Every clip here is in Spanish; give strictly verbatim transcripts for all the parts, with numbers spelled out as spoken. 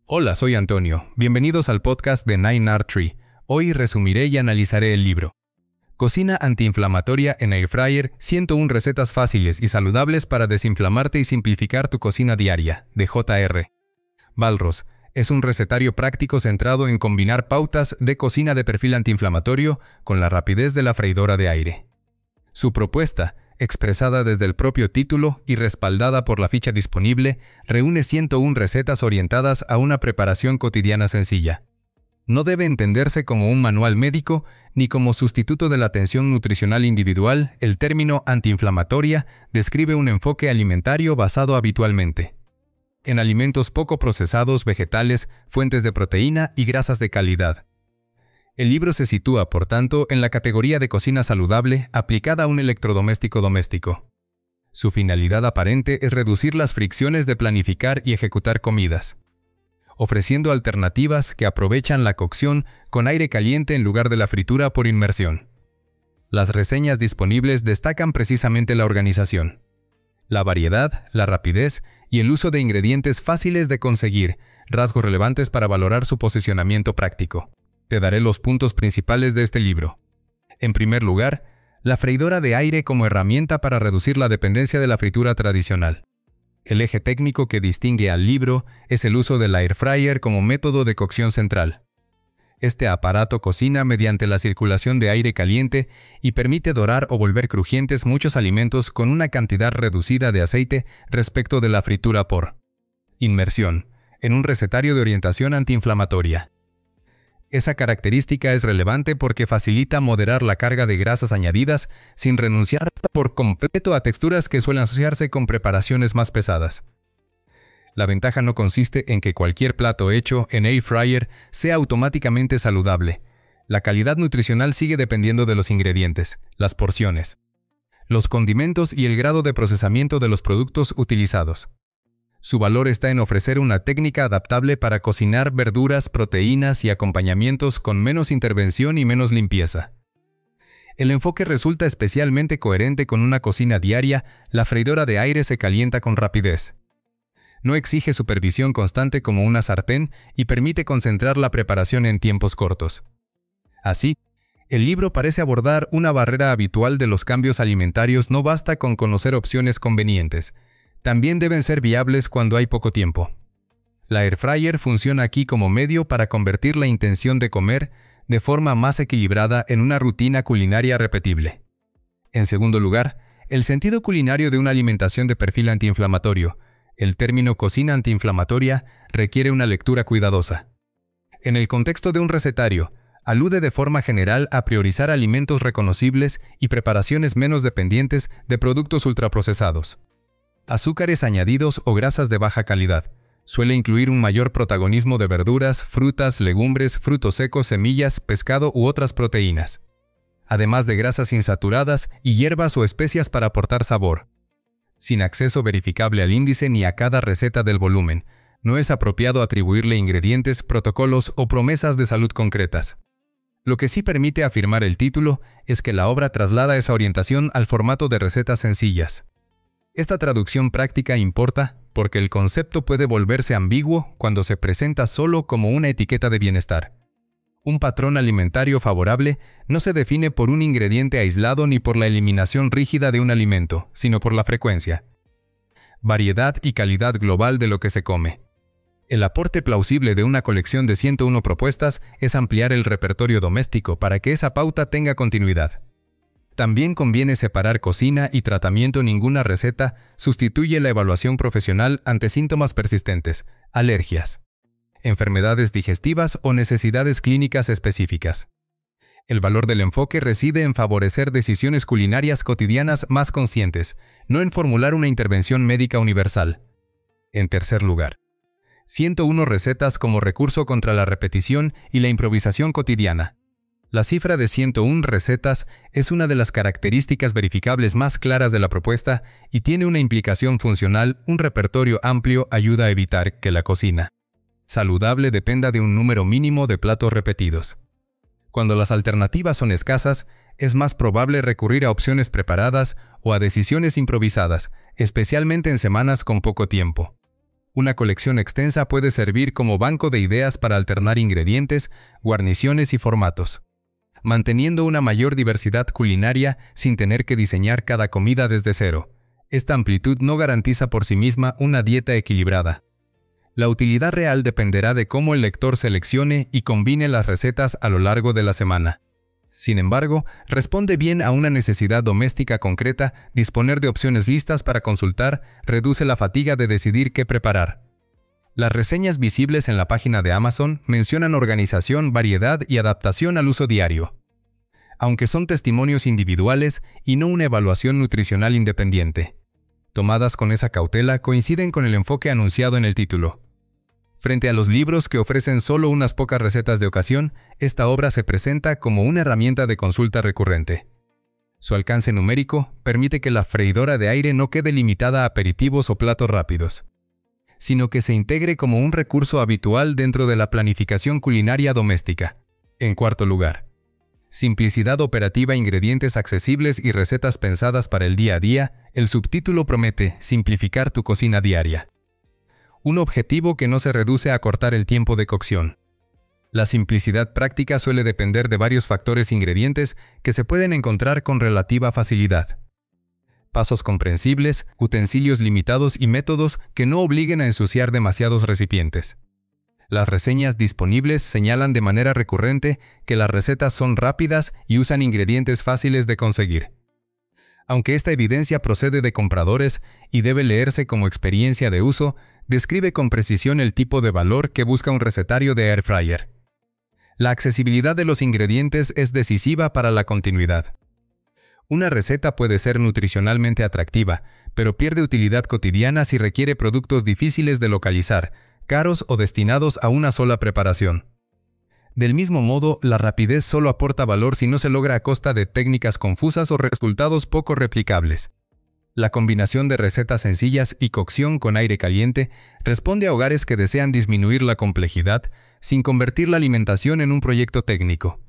Hola, soy Antonio. Bienvenidos al podcast de Nine Art Tree. Hoy resumiré y analizaré el libro Cocina antiinflamatoria en Air Fryer, ciento una recetas fáciles y saludables para desinflamarte y simplificar tu cocina diaria, de J R Balros. Es un recetario práctico centrado en combinar pautas de cocina de perfil antiinflamatorio con la rapidez de la freidora de aire. Su propuesta, expresada desde el propio título y respaldada por la ficha disponible, reúne ciento una recetas orientadas a una preparación cotidiana sencilla. No debe entenderse como un manual médico ni como sustituto de la atención nutricional individual. El término antiinflamatoria describe un enfoque alimentario basado habitualmente en alimentos poco procesados, vegetales, fuentes de proteína y grasas de calidad. El libro se sitúa, por tanto, en la categoría de cocina saludable aplicada a un electrodoméstico doméstico. Su finalidad aparente es reducir las fricciones de planificar y ejecutar comidas, ofreciendo alternativas que aprovechan la cocción con aire caliente en lugar de la fritura por inmersión. Las reseñas disponibles destacan precisamente la organización, la variedad, la rapidez y el uso de ingredientes fáciles de conseguir, rasgos relevantes para valorar su posicionamiento práctico. Te daré los puntos principales de este libro. En primer lugar, la freidora de aire como herramienta para reducir la dependencia de la fritura tradicional. El eje técnico que distingue al libro es el uso del Air Fryer como método de cocción central. Este aparato cocina mediante la circulación de aire caliente y permite dorar o volver crujientes muchos alimentos con una cantidad reducida de aceite respecto de la fritura por inmersión, en un recetario de orientación antiinflamatoria. Esa característica es relevante porque facilita moderar la carga de grasas añadidas sin renunciar por completo a texturas que suelen asociarse con preparaciones más pesadas. La ventaja no consiste en que cualquier plato hecho en Air Fryer sea automáticamente saludable. La calidad nutricional sigue dependiendo de los ingredientes, las porciones, los condimentos y el grado de procesamiento de los productos utilizados. Su valor está en ofrecer una técnica adaptable para cocinar verduras, proteínas y acompañamientos con menos intervención y menos limpieza. El enfoque resulta especialmente coherente con una cocina diaria. La freidora de aire se calienta con rapidez. No exige supervisión constante como una sartén y permite concentrar la preparación en tiempos cortos. Así, el libro parece abordar una barrera habitual de los cambios alimentarios. No basta con conocer opciones convenientes. También deben ser viables cuando hay poco tiempo. La Air Fryer funciona aquí como medio para convertir la intención de comer de forma más equilibrada en una rutina culinaria repetible. En segundo lugar, el sentido culinario de una alimentación de perfil antiinflamatorio. El término cocina antiinflamatoria requiere una lectura cuidadosa. En el contexto de un recetario, alude de forma general a priorizar alimentos reconocibles y preparaciones menos dependientes de productos ultraprocesados. Azúcares añadidos o grasas de baja calidad. Suele incluir un mayor protagonismo de verduras, frutas, legumbres, frutos secos, semillas, pescado u otras proteínas, además de grasas insaturadas y hierbas o especias para aportar sabor. Sin acceso verificable al índice ni a cada receta del volumen, no es apropiado atribuirle ingredientes, protocolos o promesas de salud concretas. Lo que sí permite afirmar el título es que la obra traslada esa orientación al formato de recetas sencillas. Esta traducción práctica importa porque el concepto puede volverse ambiguo cuando se presenta solo como una etiqueta de bienestar. Un patrón alimentario favorable no se define por un ingrediente aislado ni por la eliminación rígida de un alimento, sino por la frecuencia, variedad y calidad global de lo que se come. El aporte plausible de una colección de ciento una propuestas es ampliar el repertorio doméstico para que esa pauta tenga continuidad. También conviene separar cocina y tratamiento. Ninguna receta sustituye la evaluación profesional ante síntomas persistentes, alergias, enfermedades digestivas o necesidades clínicas específicas. El valor del enfoque reside en favorecer decisiones culinarias cotidianas más conscientes, no en formular una intervención médica universal. En tercer lugar, ciento una recetas como recurso contra la repetición y la improvisación cotidiana. La cifra de ciento una recetas es una de las características verificables más claras de la propuesta y tiene una implicación funcional. Un repertorio amplio ayuda a evitar que la cocina saludable dependa de un número mínimo de platos repetidos. Cuando las alternativas son escasas, es más probable recurrir a opciones preparadas o a decisiones improvisadas, especialmente en semanas con poco tiempo. Una colección extensa puede servir como banco de ideas para alternar ingredientes, guarniciones y formatos, manteniendo una mayor diversidad culinaria sin tener que diseñar cada comida desde cero. Esta amplitud no garantiza por sí misma una dieta equilibrada. La utilidad real dependerá de cómo el lector seleccione y combine las recetas a lo largo de la semana. Sin embargo, responde bien a una necesidad doméstica concreta. Disponer de opciones listas para consultar reduce la fatiga de decidir qué preparar. Las reseñas visibles en la página de Amazon mencionan organización, variedad y adaptación al uso diario, aunque son testimonios individuales y no una evaluación nutricional independiente. Tomadas con esa cautela, coinciden con el enfoque anunciado en el título. Frente a los libros que ofrecen solo unas pocas recetas de ocasión, esta obra se presenta como una herramienta de consulta recurrente. Su alcance numérico permite que la freidora de aire no quede limitada a aperitivos o platos rápidos, sino que se integre como un recurso habitual dentro de la planificación culinaria doméstica. En cuarto lugar, simplicidad operativa, ingredientes accesibles y recetas pensadas para el día a día. El subtítulo promete simplificar tu cocina diaria. Un objetivo que no se reduce a cortar el tiempo de cocción. La simplicidad práctica suele depender de varios factores ingredientes que se pueden encontrar con relativa facilidad. Pasos comprensibles, utensilios limitados y métodos que no obliguen a ensuciar demasiados recipientes. Las reseñas disponibles señalan de manera recurrente que las recetas son rápidas y usan ingredientes fáciles de conseguir. Aunque esta evidencia procede de compradores y debe leerse como experiencia de uso, describe con precisión el tipo de valor que busca un recetario de air fryer. La accesibilidad de los ingredientes es decisiva para la continuidad. Una receta puede ser nutricionalmente atractiva, pero pierde utilidad cotidiana si requiere productos difíciles de localizar, caros o destinados a una sola preparación. Del mismo modo, la rapidez solo aporta valor si no se logra a costa de técnicas confusas o resultados poco replicables. La combinación de recetas sencillas y cocción con aire caliente responde a hogares que desean disminuir la complejidad sin convertir la alimentación en un proyecto técnico.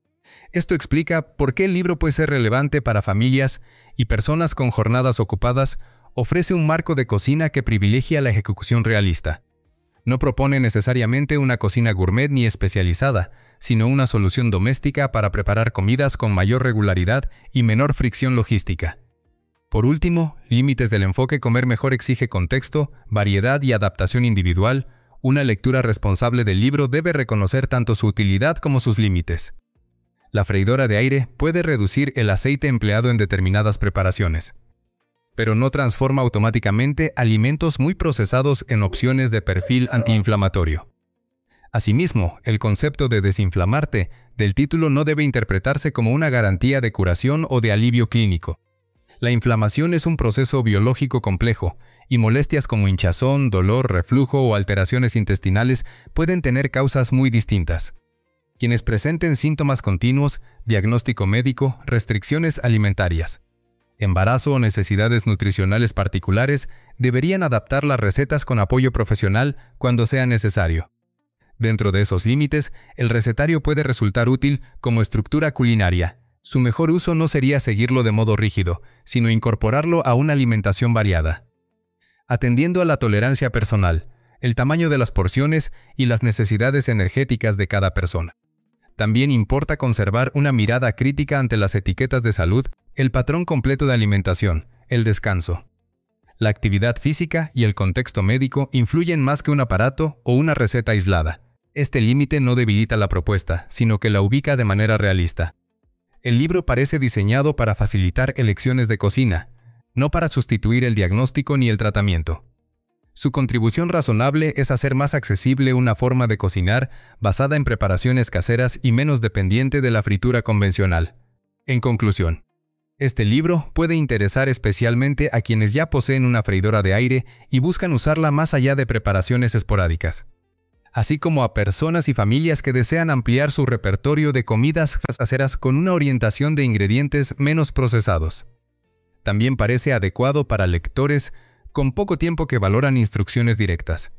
Esto explica por qué el libro puede ser relevante para familias y personas con jornadas ocupadas. Ofrece un marco de cocina que privilegia la ejecución realista. No propone necesariamente una cocina gourmet ni especializada, sino una solución doméstica para preparar comidas con mayor regularidad y menor fricción logística. Por último, límites del enfoque. Comer mejor exige contexto, variedad y adaptación individual. Una lectura responsable del libro debe reconocer tanto su utilidad como sus límites. La freidora de aire puede reducir el aceite empleado en determinadas preparaciones, pero no transforma automáticamente alimentos muy procesados en opciones de perfil antiinflamatorio. Asimismo, el concepto de desinflamarte del título no debe interpretarse como una garantía de curación o de alivio clínico. La inflamación es un proceso biológico complejo, y molestias como hinchazón, dolor, reflujo o alteraciones intestinales pueden tener causas muy distintas. Quienes presenten síntomas continuos, diagnóstico médico, restricciones alimentarias, embarazo o necesidades nutricionales particulares deberían adaptar las recetas con apoyo profesional cuando sea necesario. Dentro de esos límites, el recetario puede resultar útil como estructura culinaria. Su mejor uso no sería seguirlo de modo rígido, sino incorporarlo a una alimentación variada, atendiendo a la tolerancia personal, el tamaño de las porciones y las necesidades energéticas de cada persona. También importa conservar una mirada crítica ante las etiquetas de salud, el patrón completo de alimentación, el descanso. La actividad física y el contexto médico influyen más que un aparato o una receta aislada. Este límite no debilita la propuesta, sino que la ubica de manera realista. El libro parece diseñado para facilitar elecciones de cocina, no para sustituir el diagnóstico ni el tratamiento. Su contribución razonable es hacer más accesible una forma de cocinar basada en preparaciones caseras y menos dependiente de la fritura convencional. En conclusión, este libro puede interesar especialmente a quienes ya poseen una freidora de aire y buscan usarla más allá de preparaciones esporádicas, así como a personas y familias que desean ampliar su repertorio de comidas caseras con una orientación de ingredientes menos procesados. También parece adecuado para lectores con poco tiempo que valoran instrucciones directas,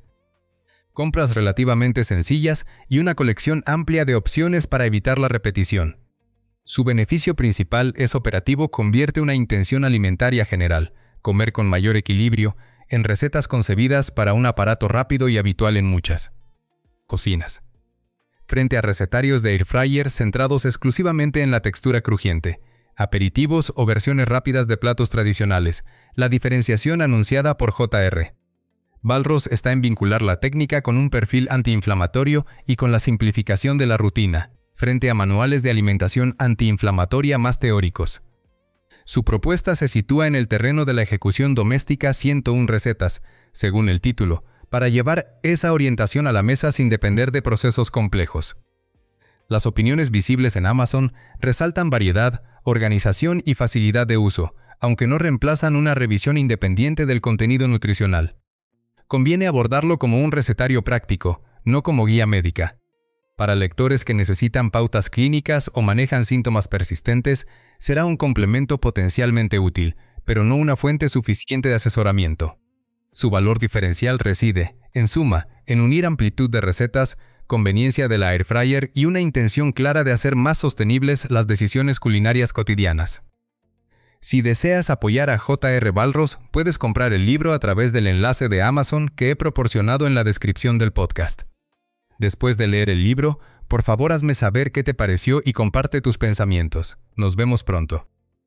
compras relativamente sencillas y una colección amplia de opciones para evitar la repetición. Su beneficio principal es operativo. Convierte una intención alimentaria general, comer con mayor equilibrio, en recetas concebidas para un aparato rápido y habitual en muchas cocinas. Frente a recetarios de air fryer centrados exclusivamente en la textura crujiente, aperitivos o versiones rápidas de platos tradicionales, la diferenciación anunciada por J R Ballross está en vincular la técnica con un perfil antiinflamatorio y con la simplificación de la rutina, frente a manuales de alimentación antiinflamatoria más teóricos. Su propuesta se sitúa en el terreno de la ejecución doméstica ciento una recetas, según el título, para llevar esa orientación a la mesa sin depender de procesos complejos. Las opiniones visibles en Amazon resaltan variedad, organización y facilidad de uso, aunque no reemplazan una revisión independiente del contenido nutricional. Conviene abordarlo como un recetario práctico, no como guía médica. Para lectores que necesitan pautas clínicas o manejan síntomas persistentes, será un complemento potencialmente útil, pero no una fuente suficiente de asesoramiento. Su valor diferencial reside, en suma, en unir amplitud de recetas, conveniencia de la air fryer y una intención clara de hacer más sostenibles las decisiones culinarias cotidianas. Si deseas apoyar a J R Ballross, puedes comprar el libro a través del enlace de Amazon que he proporcionado en la descripción del podcast. Después de leer el libro, por favor hazme saber qué te pareció y comparte tus pensamientos. Nos vemos pronto.